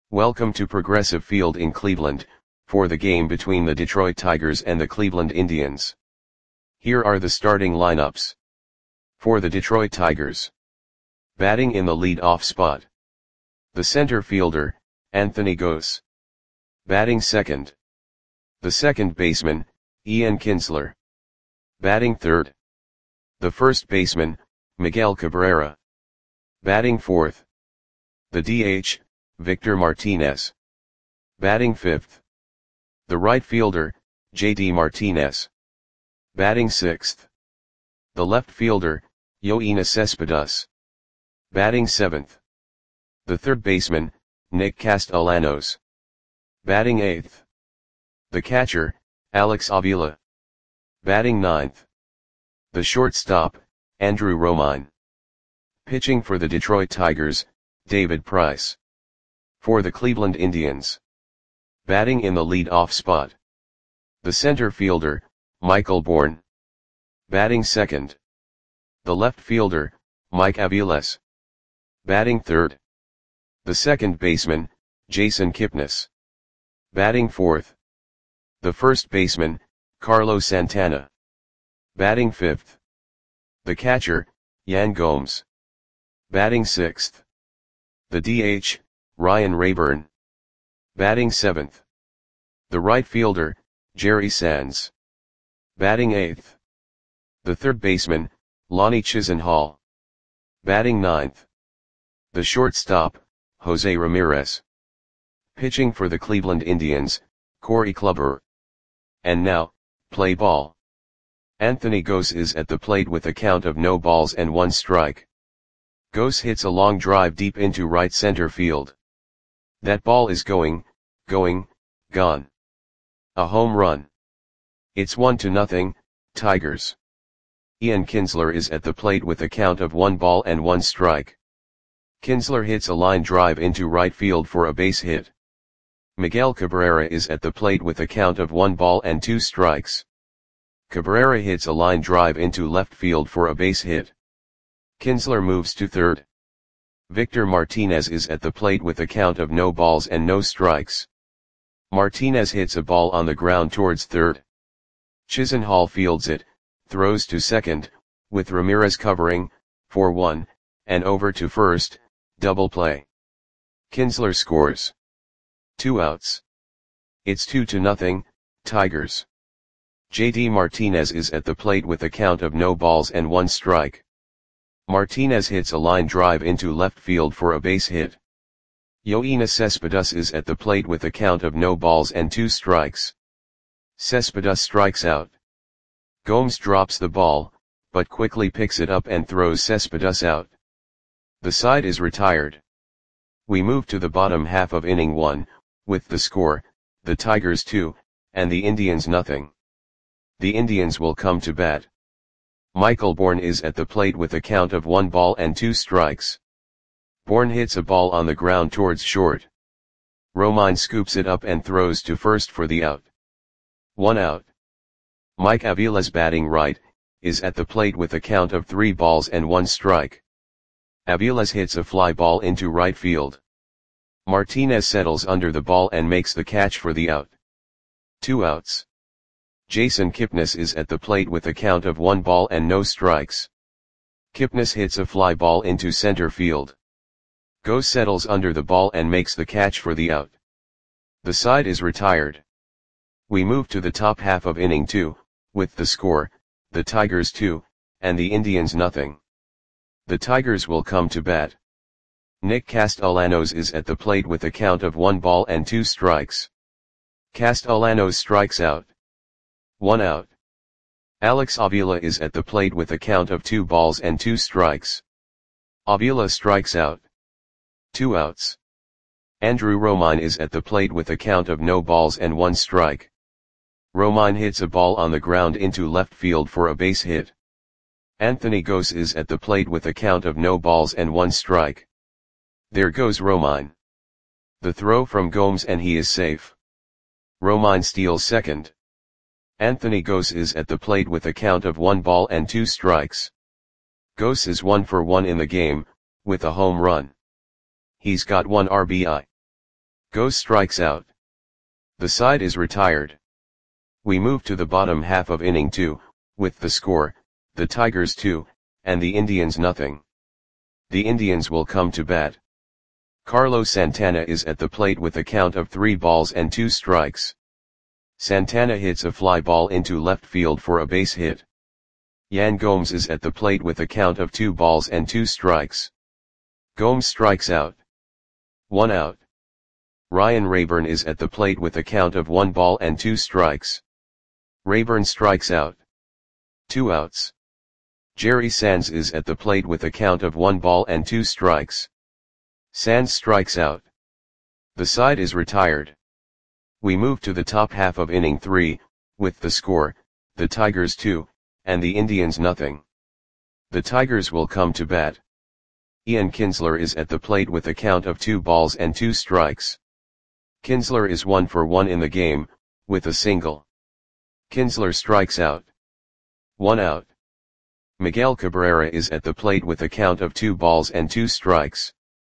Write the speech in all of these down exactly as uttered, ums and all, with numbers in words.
Welcome to Progressive Field in Cleveland, for the game between the Detroit Tigers and the Cleveland Indians. Here are the starting lineups. For the Detroit Tigers. Batting in the lead-off spot. The center fielder, Anthony Gose. Batting second. The second baseman, Ian Kinsler. Batting third. The first baseman, Miguel Cabrera. Batting fourth. The D H, Victor Martinez. Batting fifth. The right fielder, J D Martinez. Batting sixth. The left fielder, Yoenis Cespedes. Batting seventh. The third baseman, Nick Castellanos. Batting eighth. The catcher, Alex Avila. Batting ninth. The shortstop, Andrew Romine. Pitching for the Detroit Tigers, David Price. For the Cleveland Indians. Batting in the lead-off spot. The center fielder, Michael Bourn. Batting second. The left fielder, Mike Aviles. Batting third. The second baseman, Jason Kipnis. Batting fourth. The first baseman, Carlos Santana. Batting fifth. The catcher, Yan Gomes. Batting sixth. The D H, Ryan Rayburn. Batting seventh. The right fielder, Jerry Sands. Batting eighth. The third baseman, Lonnie Chisenhall. Batting ninth. The shortstop, Jose Ramirez. Pitching for the Cleveland Indians, Corey Kluber. And now, play ball. Anthony Gose is at the plate with a count of no balls and one strike. Gose hits a long drive deep into right center field. That ball is going, going, gone. A home run. It's one to nothing, Tigers. Ian Kinsler is at the plate with a count of one ball and one strike. Kinsler hits a line drive into right field for a base hit. Miguel Cabrera is at the plate with a count of one ball and two strikes. Cabrera hits a line drive into left field for a base hit. Kinsler moves to third. Victor Martinez is at the plate with a count of no balls and no strikes. Martinez hits a ball on the ground towards third. Chisenhall fields it, throws to second, with Ramirez covering, for one, and over to first, double play. Kinsler scores. Two outs. It's two to nothing, Tigers. J D Martinez is at the plate with a count of no balls and one strike. Martinez hits a line drive into left field for a base hit. Yoenis Cespedes is at the plate with a count of no balls and two strikes. Cespedes strikes out. Gomes drops the ball, but quickly picks it up and throws Cespedes out. The side is retired. We move to the bottom half of inning one, with the score, the Tigers two, and the Indians nothing. The Indians will come to bat. Michael Bourn is at the plate with a count of one ball and two strikes. Bourn hits a ball on the ground towards short. Romine scoops it up and throws to first for the out. One out. Mike Aviles, batting right, is at the plate with a count of three balls and one strike. Aviles hits a fly ball into right field. Martinez settles under the ball and makes the catch for the out. Two outs. Jason Kipnis is at the plate with a count of one ball and no strikes. Kipnis hits a fly ball into center field. Gose settles under the ball and makes the catch for the out. The side is retired. We move to the top half of inning two, with the score, the Tigers two, and the Indians nothing. The Tigers will come to bat. Nick Castellanos is at the plate with a count of one ball and two strikes. Castellanos strikes out. One out. Alex Avila is at the plate with a count of two balls and two strikes. Avila strikes out. Two outs. Andrew Romine is at the plate with a count of no balls and one strike. Romine hits a ball on the ground into left field for a base hit. Anthony Gose is at the plate with a count of no balls and one strike. There goes Romine. The throw from Gomes and he is safe. Romine steals second. Anthony Gose is at the plate with a count of one ball and two strikes. Gose is one for one in the game, with a home run. He's got one R B I. Goes strikes out. The side is retired. We move to the bottom half of inning two, with the score, the Tigers two, and the Indians nothing. The Indians will come to bat. Carlos Santana is at the plate with a count of three balls and two strikes. Santana hits a fly ball into left field for a base hit. Yan Gomes is at the plate with a count of two balls and two strikes. Gomes strikes out. One out. Ryan Rayburn is at the plate with a count of one ball and two strikes. Rayburn strikes out. Two outs. Jerry Sands is at the plate with a count of one ball and two strikes. Sands strikes out. The side is retired. We move to the top half of inning three, with the score, the Tigers two, and the Indians nothing. The Tigers will come to bat. Ian Kinsler is at the plate with a count of two balls and two strikes. Kinsler is one for one in the game, with a single. Kinsler strikes out. One out. Miguel Cabrera is at the plate with a count of two balls and two strikes.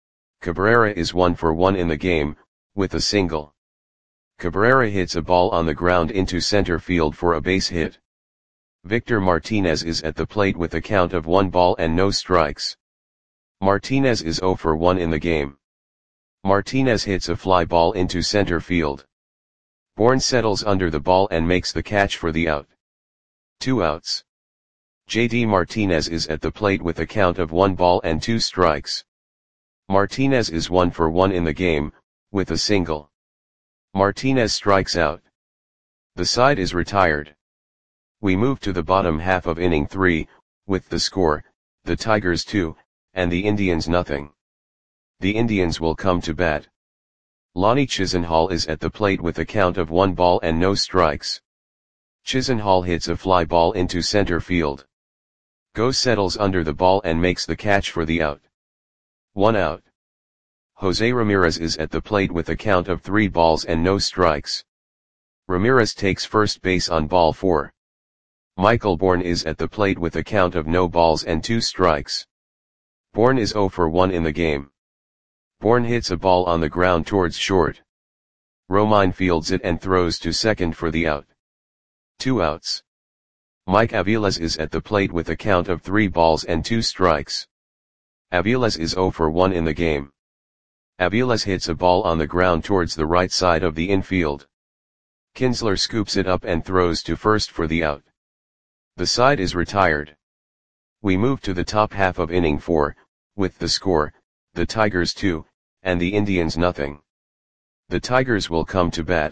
Cabrera is one for one in the game, with a single. Cabrera hits a ball on the ground into center field for a base hit. Victor Martinez is at the plate with a count of one ball and no strikes. Martinez is zero for one in the game. Martinez hits a fly ball into center field. Bourne settles under the ball and makes the catch for the out. Two outs. J D Martinez is at the plate with a count of one ball and two strikes. Martinez is one for one in the game, with a single. Martinez strikes out. The side is retired. We move to the bottom half of inning three, with the score, the Tigers two, and the Indians nothing. The Indians will come to bat. Lonnie Chisenhall is at the plate with a count of one ball and no strikes. Chisenhall hits a fly ball into center field. Goes settles under the ball and makes the catch for the out. One out. Jose Ramirez is at the plate with a count of three balls and no strikes. Ramirez takes first base on ball four. Michael Bourne is at the plate with a count of no balls and two strikes. Bourne is zero for one in the game. Bourne hits a ball on the ground towards short. Romine fields it and throws to second for the out. Two outs. Mike Aviles is at the plate with a count of three balls and two strikes. Aviles is zero for one in the game. Aviles hits a ball on the ground towards the right side of the infield. Kinsler scoops it up and throws to first for the out. The side is retired. We move to the top half of inning four, with the score, the Tigers two, and the Indians nothing. The Tigers will come to bat.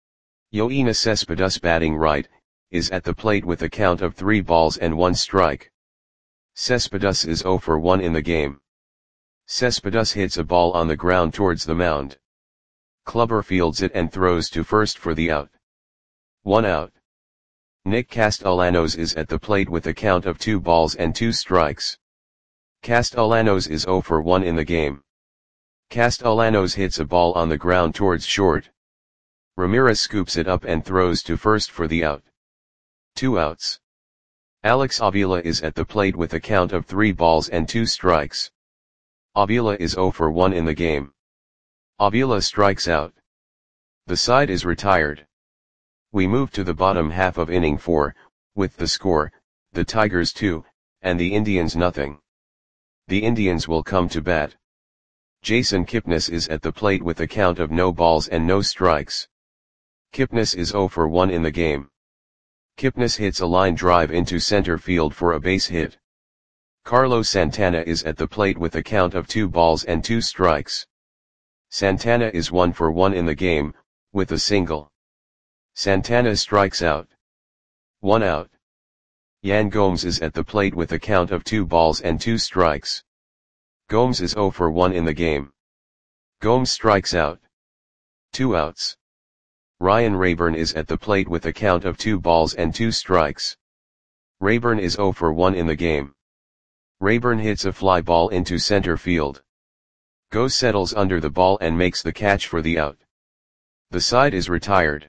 Yoenis Cespedes, batting right, is at the plate with a count of three balls and one strike. Cespedes is zero for one in the game. Cespedes hits a ball on the ground towards the mound. Clubber fields it and throws to first for the out. One out. Nick Castellanos is at the plate with a count of two balls and two strikes. Castellanos is zero for one in the game. Castellanos hits a ball on the ground towards short. Ramirez scoops it up and throws to first for the out. Two outs. Alex Avila is at the plate with a count of three balls and two strikes. Avila is zero for one in the game. Avila strikes out. The side is retired. We move to the bottom half of inning four, with the score, the Tigers two, and the Indians nothing. The Indians will come to bat. Jason Kipnis is at the plate with a count of no balls and no strikes. Kipnis is zero for one in the game. Kipnis hits a line drive into center field for a base hit. Carlos Santana is at the plate with a count of two balls and two strikes. Santana is one for one in the game, with a single. Santana strikes out. One out. Yan Gomes is at the plate with a count of two balls and two strikes. Gomes is zero for one in the game. Gomes strikes out. Two outs. Ryan Rayburn is at the plate with a count of two balls and two strikes. Rayburn is zero for one in the game. Rayburn hits a fly ball into center field. Goes settles under the ball and makes the catch for the out. The side is retired.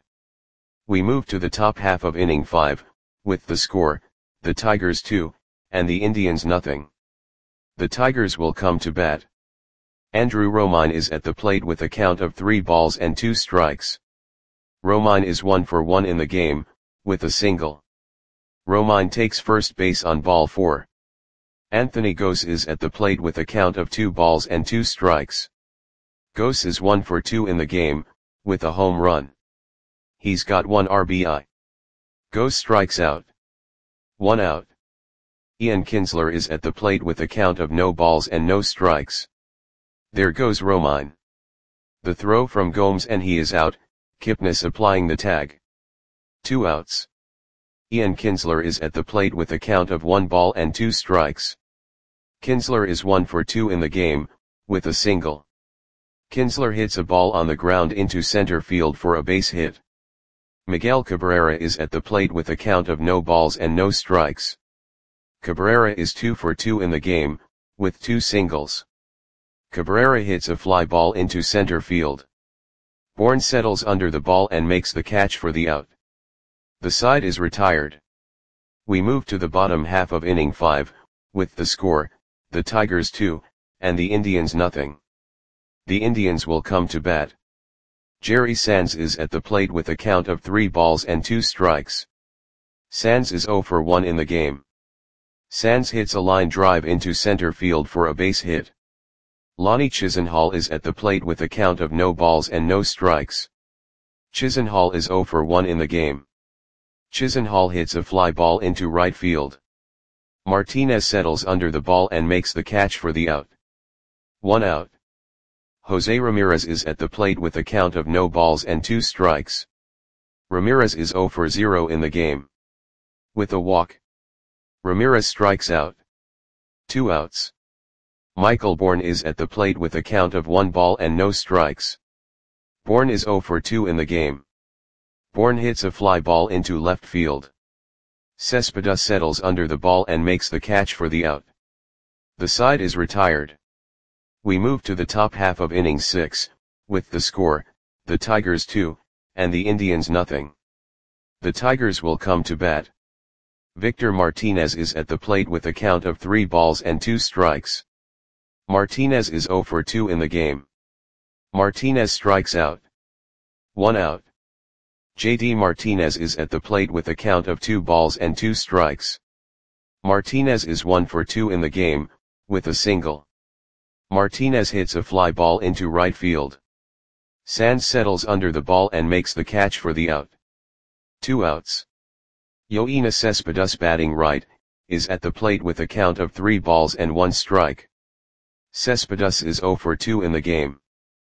We move to the top half of inning five, with the score, the Tigers two, and the Indians nothing. The Tigers will come to bat. Andrew Romine is at the plate with a count of three balls and two strikes. Romine is one for one in the game, with a single. Romine takes first base on ball four. Anthony Gose is at the plate with a count of two balls and two strikes. Gose is one for two in the game, with a home run. He's got one R B I. Gose strikes out. One out. Ian Kinsler is at the plate with a count of no balls and no strikes. There goes Romine. The throw from Gomes and he is out, Kipnis applying the tag. Two outs. Ian Kinsler is at the plate with a count of one ball and two strikes. Kinsler is one for two in the game, with a single. Kinsler hits a ball on the ground into center field for a base hit. Miguel Cabrera is at the plate with a count of no balls and no strikes. Cabrera is two for two in the game, with two singles. Cabrera hits a fly ball into center field. Bourne settles under the ball and makes the catch for the out. The side is retired. We move to the bottom half of inning five, with the score, the Tigers two, and the Indians nothing. The Indians will come to bat. Jerry Sands is at the plate with a count of three balls and two strikes. Sands is zero for one in the game. Sands hits a line drive into center field for a base hit. Lonnie Chisenhall is at the plate with a count of no balls and no strikes. Chisenhall is zero for one in the game. Chisenhall hits a fly ball into right field. Martinez settles under the ball and makes the catch for the out. One out. Jose Ramirez is at the plate with a count of no balls and two strikes. Ramirez is zero for zero in the game. With a walk, Ramirez strikes out. Two outs. Michael Bourne is at the plate with a count of one ball and no strikes. Bourne is zero for two in the game. Bourne hits a fly ball into left field. Cespedes settles under the ball and makes the catch for the out. The side is retired. We move to the top half of inning six, with the score, the Tigers two, and the Indians nothing. The Tigers will come to bat. Victor Martinez is at the plate with a count of three balls and two strikes. Martinez is zero for two in the game. Martinez strikes out. One out. J D Martinez is at the plate with a count of two balls and two strikes. Martinez is one for two in the game, with a single. Martinez hits a fly ball into right field. Sands settles under the ball and makes the catch for the out. Two outs. Yoenis Cespedes, batting right, is at the plate with a count of three balls and one strike. Cespedes is zero for two in the game.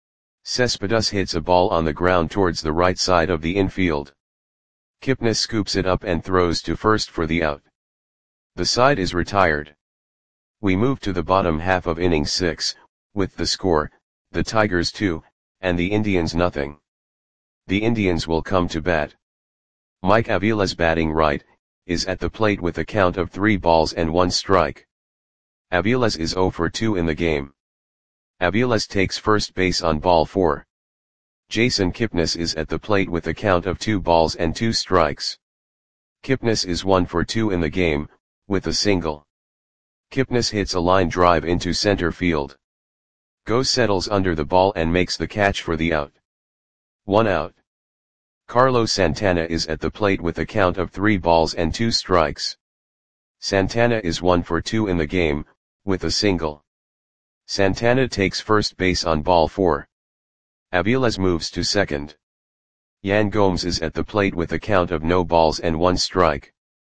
Cespedes hits a ball on the ground towards the right side of the infield. Kipnis scoops it up and throws to first for the out. The side is retired. We move to the bottom half of inning six, with the score, the Tigers two, and the Indians nothing. The Indians will come to bat. Mike Aviles, batting right, is at the plate with a count of three balls and one strike. Aviles is zero for two in the game. Aviles takes first base on ball four. Jason Kipnis is at the plate with a count of two balls and two strikes. Kipnis is one for two in the game, with a single. Kipnis hits a line drive into center field. Gose settles under the ball and makes the catch for the out. One out. Carlos Santana is at the plate with a count of three balls and two strikes. Santana is one for two in the game, with a single. Santana takes first base on ball four. Aviles moves to second. Yan Gomes is at the plate with a count of no balls and one strike.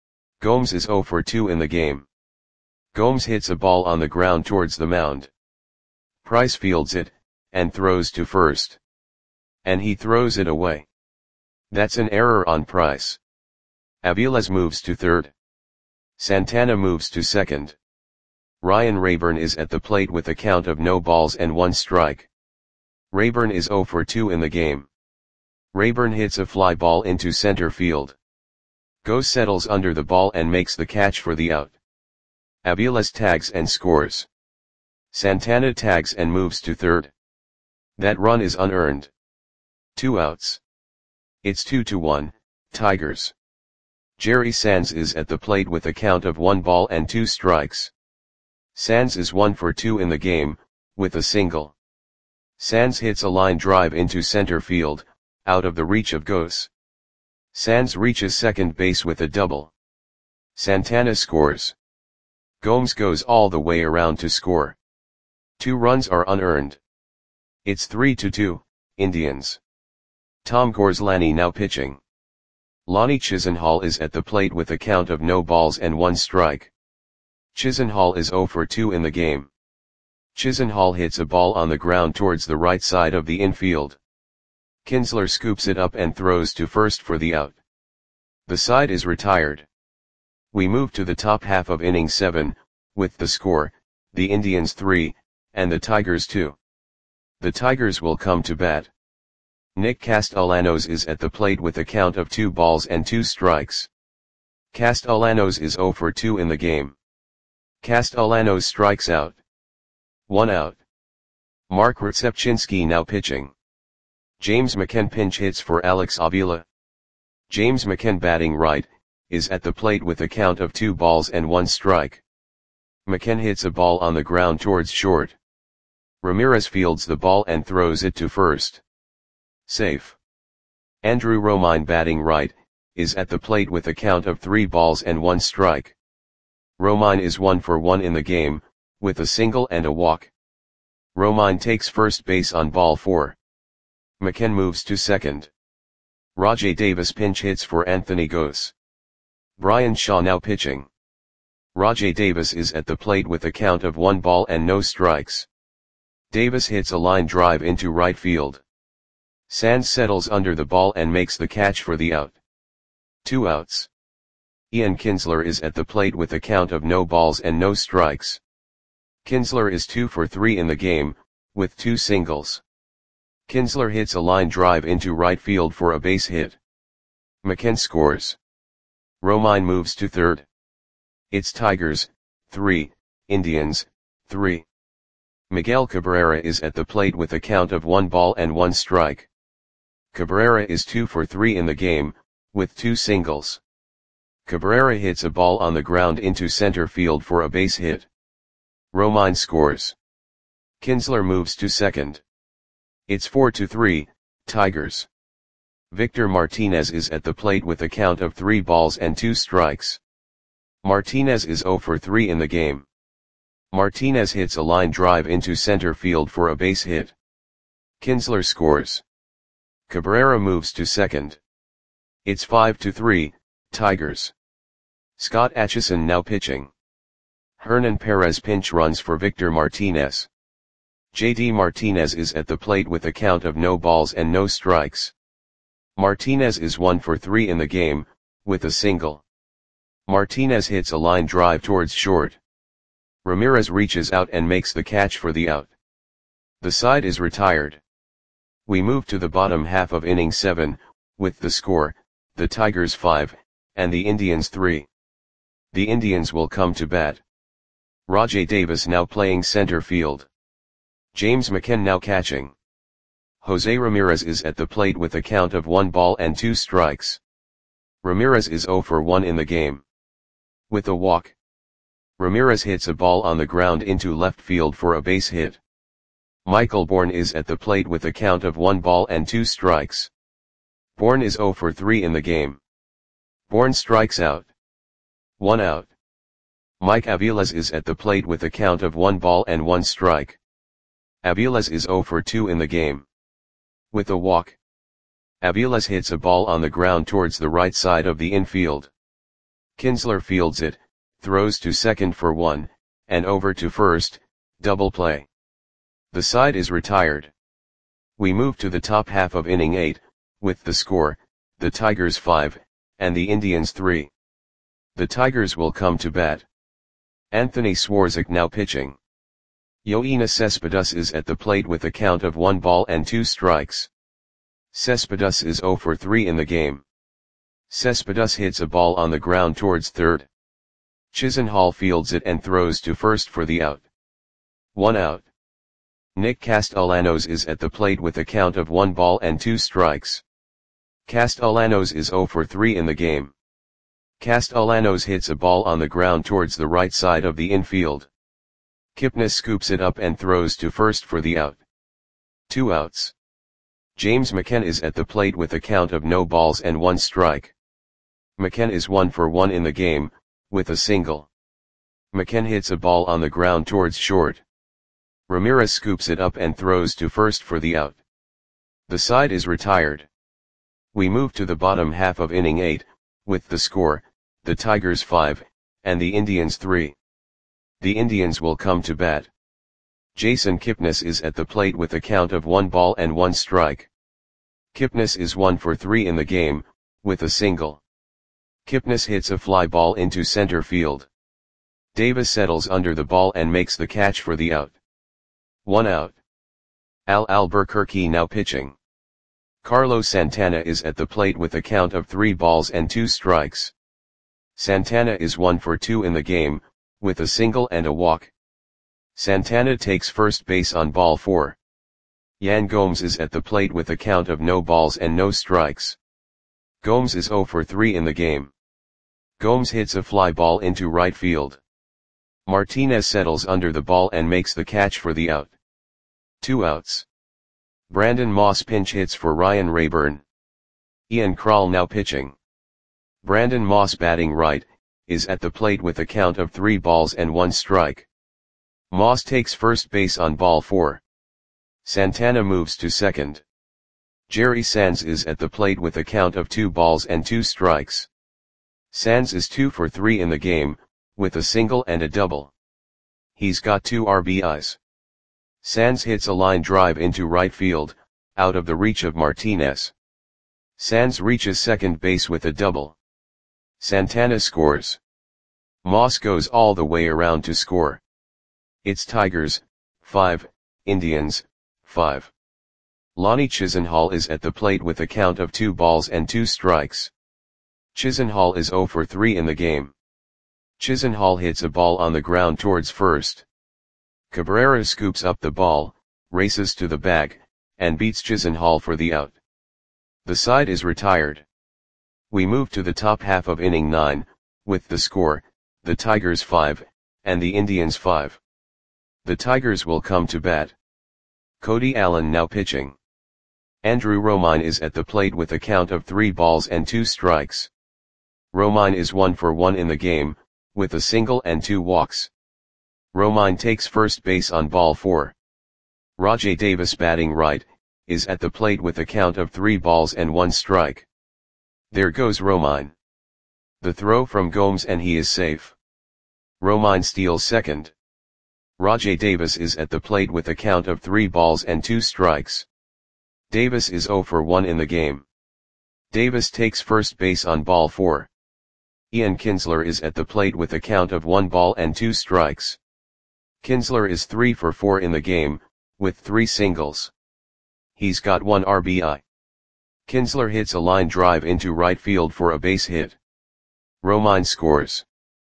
Gomes is zero for two in the game. Gomes hits a ball on the ground towards the mound. Price fields it, and throws to first. And he throws it away. That's an error on Price. Aviles moves to third. Santana moves to second. Ryan Rayburn is at the plate with a count of no balls and one strike. Rayburn is zero for two in the game. Rayburn hits a fly ball into center field. Gose settles under the ball and makes the catch for the out. Aviles tags and scores. Santana tags and moves to third. That run is unearned. Two outs. It's two to one, Tigers. Jerry Sands is at the plate with a count of one ball and two strikes. Sands is one for two in the game, with a single. Sands hits a line drive into center field, out of the reach of Gose. Sands reaches second base with a double. Santana scores. Gomes goes all the way around to score. Two runs are unearned. It's three to two, Indians. Tom Gorslani now pitching. Lonnie Chisenhall is at the plate with a count of no balls and one strike. Chisenhall is zero for two in the game. Chisenhall hits a ball on the ground towards the right side of the infield. Kinsler scoops it up and throws to first for the out. The side is retired. We move to the top half of inning seven, with the score, the Indians three, and the Tigers two. The Tigers will come to bat. Nick Castellanos is at the plate with a count of two balls and two strikes. Castellanos is zero for two in the game. Castellanos strikes out. One out. Mark Rzepczynski now pitching. James McCann pinch hits for Alex Avila. James McCann batting right, is at the plate with a count of two balls and one strike. McCann hits a ball on the ground towards short. Ramirez fields the ball and throws it to first. Safe. Andrew Romine batting right, is at the plate with a count of three balls and one strike. Romine is one for one in the game, with a single and a walk. Romine takes first base on ball four. McCann moves to second. Rajai Davis pinch hits for Anthony Gose. Brian Shaw now pitching. Rajai Davis is at the plate with a count of one ball and no strikes. Davis hits a line drive into right field. Sands settles under the ball and makes the catch for the out. Two outs. Ian Kinsler is at the plate with a count of no balls and no strikes. Kinsler is two for three in the game, with two singles. Kinsler hits a line drive into right field for a base hit. McCann scores. Romine moves to third. It's Tigers, three, Indians, three. Miguel Cabrera is at the plate with a count of one ball and one strike. Cabrera is two for three in the game, with two singles. Cabrera hits a ball on the ground into center field for a base hit. Romine scores. Kinsler moves to second. It's four to three, Tigers. Victor Martinez is at the plate with a count of three balls and two strikes. Martinez is zero for three in the game. Martinez hits a line drive into center field for a base hit. Kinsler scores. Cabrera moves to second. It's five to three, Tigers. Scott Atchison now pitching. Hernan Perez pinch runs for Victor Martinez. J D Martinez is at the plate with a count of no balls and no strikes. Martinez is one for three in the game, with a single. Martinez hits a line drive towards short. Ramirez reaches out and makes the catch for the out. The side is retired. We move to the bottom half of inning seven, with the score, the Tigers five, and the Indians three. The Indians will come to bat. Rajai Davis now playing center field. James McCann now catching. Jose Ramirez is at the plate with a count of one ball and two strikes. Ramirez is zero for one in the game. With a walk. Ramirez hits a ball on the ground into left field for a base hit. Michael Bourne is at the plate with a count of one ball and two strikes. Bourne is zero for three in the game. Bourne strikes out. One out. Mike Aviles is at the plate with a count of one ball and one strike. Aviles is zero for two in the game. With a walk. Aviles hits a ball on the ground towards the right side of the infield. Kinsler fields it, throws to second for one, and over to first, double play. The side is retired. We move to the top half of inning eight, with the score, the Tigers five, and the Indians three. The Tigers will come to bat. Anthony Swarzak now pitching. Yoenis Cespedes is at the plate with a count of one ball and two strikes. Cespedes is zero for three in the game. Cespedes hits a ball on the ground towards third. Chisenhall fields it and throws to first for the out. One out. Nick Castellanos is at the plate with a count of one ball and two strikes. Castellanos is zero for three in the game. Castellanos hits a ball on the ground towards the right side of the infield. Kipnis scoops it up and throws to first for the out. Two outs. James McKen is at the plate with a count of no balls and one strike. McKen is one for one in the game, with a single. McKen hits a ball on the ground towards short. Ramirez scoops it up and throws to first for the out. The side is retired. We move to the bottom half of inning eight, with the score, the Tigers five, and the Indians three. The Indians will come to bat. Jason Kipnis is at the plate with a count of one ball and one strike. Kipnis is one for three in the game, with a single. Kipnis hits a fly ball into center field. Davis settles under the ball and makes the catch for the out. One out. Al Albuquerque now pitching. Carlos Santana is at the plate with a count of three balls and two strikes. Santana is one for two in the game, with a single and a walk. Santana takes first base on ball four. Yan Gomes is at the plate with a count of no balls and no strikes. Gomes is zero for three in the game. Gomes hits a fly ball into right field. Martinez settles under the ball and makes the catch for the out. Two outs. Brandon Moss pinch hits for Ryan Rayburn. Ian Krall now pitching. Brandon Moss batting right, is at the plate with a count of three balls and one strike. Moss takes first base on ball four. Santana moves to second. Jerry Sands is at the plate with a count of two balls and two strikes. Sands is two for three in the game, with a single and a double. He's got two R B Is. Sands hits a line drive into right field, out of the reach of Martinez. Sands reaches second base with a double. Santana scores. Moss goes all the way around to score. It's Tigers, five, Indians, five. Lonnie Chisenhall is at the plate with a count of two balls and two strikes. Chisenhall is zero for three in the game. Chisenhall hits a ball on the ground towards first. Cabrera scoops up the ball, races to the bag, and beats Chisenhall for the out. The side is retired. We move to the top half of inning nine, with the score, the Tigers five, and the Indians five. The Tigers will come to bat. Cody Allen now pitching. Andrew Romine is at the plate with a count of three balls and two strikes. Romine is one for one in the game, with a single and two walks. Romine takes first base on ball four. Rajai Davis batting right, is at the plate with a count of three balls and one strike. There goes Romine. The throw from Gomes and he is safe. Romine steals second. Rajai Davis is at the plate with a count of three balls and two strikes. Davis is zero for one in the game. Davis takes first base on ball four. Ian Kinsler is at the plate with a count of one ball and two strikes. Kinsler is three for four in the game, with three singles. He's got one R B I. Kinsler hits a line drive into right field for a base hit. Romine scores.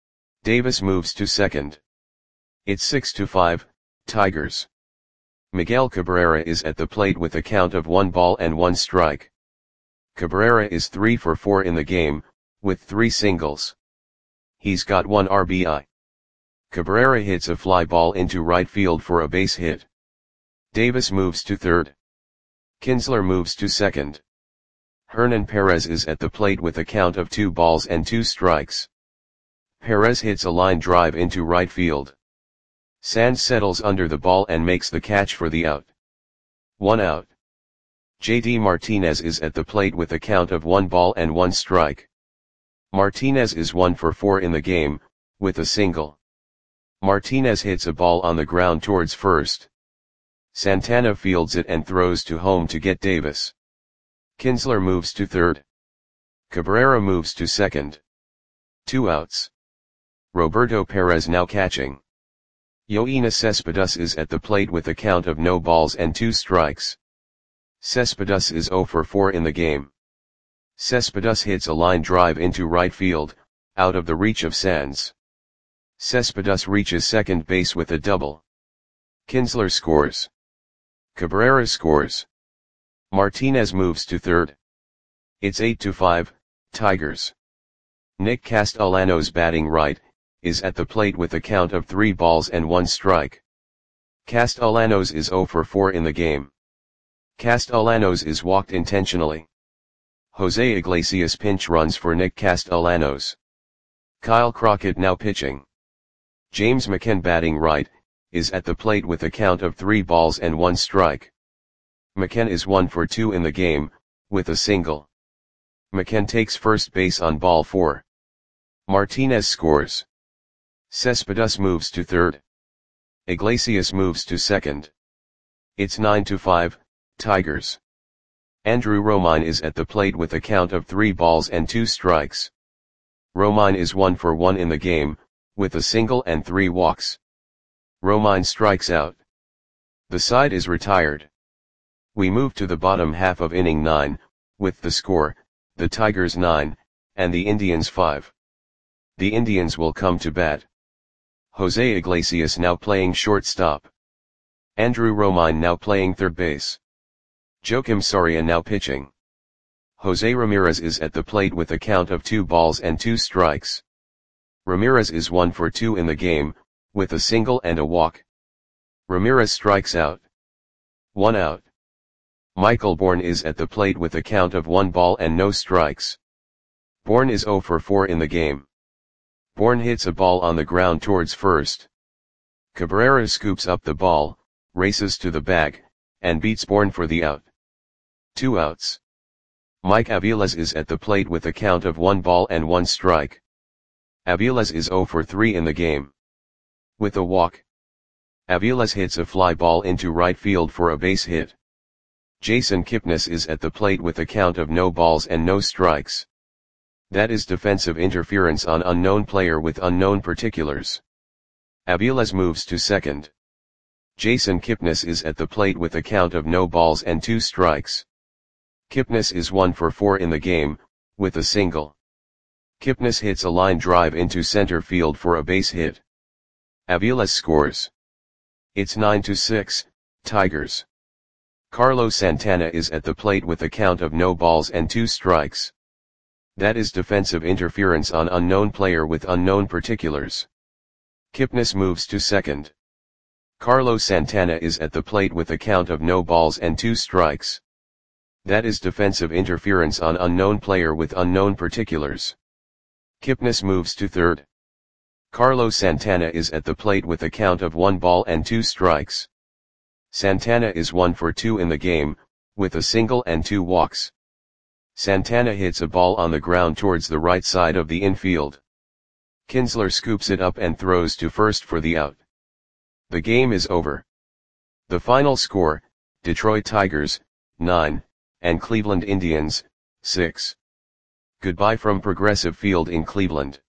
Davis moves to second. It's six to five, Tigers. Miguel Cabrera is at the plate with a count of one ball and one strike. Cabrera is three for four in the game, with three singles. He's got one R B I. Cabrera hits a fly ball into right field for a base hit. Davis moves to third. Kinsler moves to second. Hernan Perez is at the plate with a count of two balls and two strikes. Perez hits a line drive into right field. Sands settles under the ball and makes the catch for the out. One out. J D Martinez is at the plate with a count of one ball and one strike. Martinez is one for four in the game, with a single. Martinez hits a ball on the ground towards first. Santana fields it and throws to home to get Davis. Kinsler moves to third. Cabrera moves to second. Two outs. Roberto Perez now catching. Yoenis Cespedes is at the plate with a count of no balls and two strikes. Cespedes is zero for four in the game. Cespedes hits a line drive into right field, out of the reach of Sands. Cespedes reaches second base with a double. Kinsler scores. Cabrera scores. Martinez moves to third. It's eight to five, Tigers. Nick Castellanos batting right, is at the plate with a count of three balls and one strike. Castellanos is zero for four in the game. Castellanos is walked intentionally. Jose Iglesias pinch runs for Nick Castellanos. Kyle Crockett now pitching. James McCann batting right, is at the plate with a count of three balls and one strike. McCann is one for two in the game, with a single. McCann takes first base on ball four. Martinez scores. Cespedes moves to third. Iglesias moves to second. It's nine to five, Tigers. Andrew Romine is at the plate with a count of three balls and two strikes. Romine is one for one in the game, with a single and three walks. Romine strikes out. The side is retired. We move to the bottom half of inning nine, with the score, the Tigers nine, and the Indians five. The Indians will come to bat. Jose Iglesias now playing shortstop. Andrew Romine now playing third base. Joakim Soria now pitching. Jose Ramirez is at the plate with a count of two balls and two strikes. Ramirez is one for two in the game, with a single and a walk. Ramirez strikes out. One out. Michael Bourne is at the plate with a count of one ball and no strikes. Bourne is zero for four in the game. Bourne hits a ball on the ground towards first. Cabrera scoops up the ball, races to the bag, and beats Bourne for the out. Two outs. Mike Aviles is at the plate with a count of one ball and one strike. Aviles is zero for three in the game. With a walk. Aviles hits a fly ball into right field for a base hit. Jason Kipnis is at the plate with a count of no balls and no strikes. That is defensive interference on unknown player with unknown particulars. Aviles moves to second. Jason Kipnis is at the plate with a count of no balls and two strikes. Kipnis is one for four in the game, with a single. Kipnis hits a line drive into center field for a base hit. Aviles scores. It's nine to six, Tigers. Carlos Santana is at the plate with a count of no balls and two strikes. That is defensive interference on unknown player with unknown particulars. Kipnis moves to second. Carlos Santana is at the plate with a count of no balls and two strikes. That is defensive interference on unknown player with unknown particulars. Kipnis moves to third. Carlos Santana is at the plate with a count of one ball and two strikes. Santana is one for two in the game, with a single and two walks. Santana hits a ball on the ground towards the right side of the infield. Kinsler scoops it up and throws to first for the out. The game is over. The final score, Detroit Tigers, nine, and Cleveland Indians, six. Goodbye from Progressive Field in Cleveland.